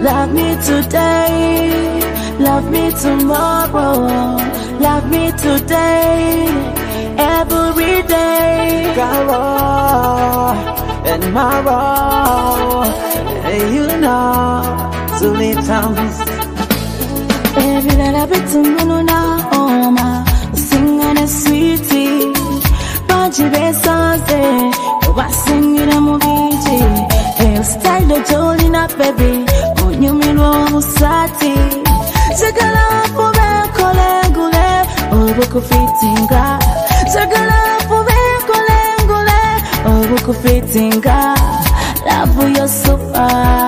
Love me today, love me tomorrow, love me today, every day. Carol and Maro, you know, to me times. Every little bit to Mununa, oh my, singing a sweetie, Baji Besante, oh, singing a movie, hairstyle of Jolina, baby, when you mean Musati, Sagala for Colangule, oh, book of fittinga, Sagala for Colangule, oh, book of fittinga, love your super,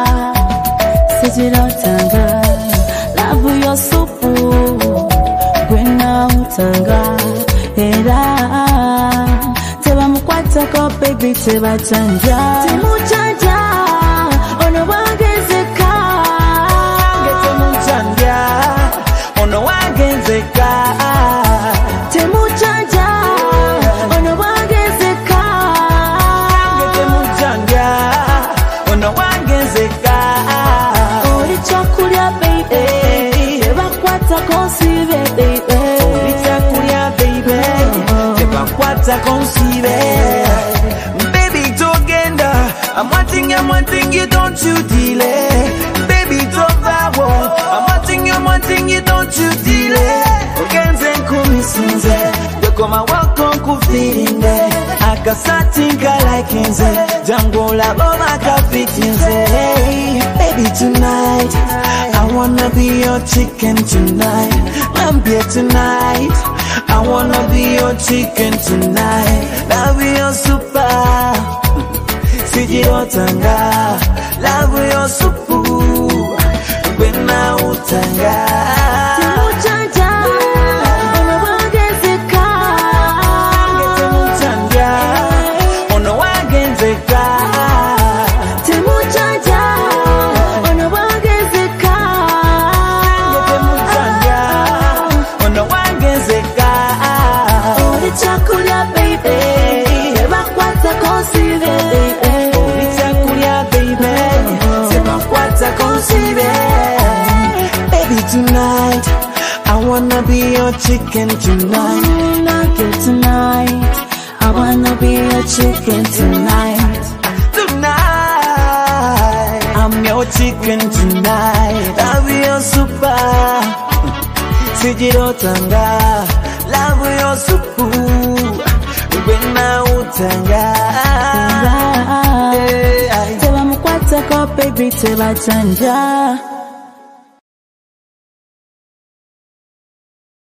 Sijilotanga. Love your supu, gwena utanga, era teba mukwata ko baby teba chanja, temu chanja, ono wangezeka, temu chanja, ono wangezeka, temu chanja, ono wangezeka, temu chanja, ono wangezeka, ori chokulia baby. Baby together, I'm wanting you, don't you delay. Baby together, I'm wanting you, don't you delay. Ogenze kumisinze, dokoma wako kufiringe, akasatinga like inze, jangola boma kafitinze. Baby tonight, I wanna be your chicken tonight. I'm here tonight. I wanna be your chicken tonight. Love your super, Sijilotanga. Love your super, gwena utanga. Temu chanja, ono wangezeka, temu chanja, ono wangezeka. temu chanja, ono wangezeka, temu chanja, ono wangezeka. Chakulia baby, eba kwata consive. Chakulia baby, eba kwata consive. Baby tonight, I wanna be your chicken tonight. Tonight, I wanna be your chicken tonight. Tonight, I'm your chicken tonight. Love your super, Sijilotanga. Love your super, gwena utanga. Teba mukwata ko baby teba chanja.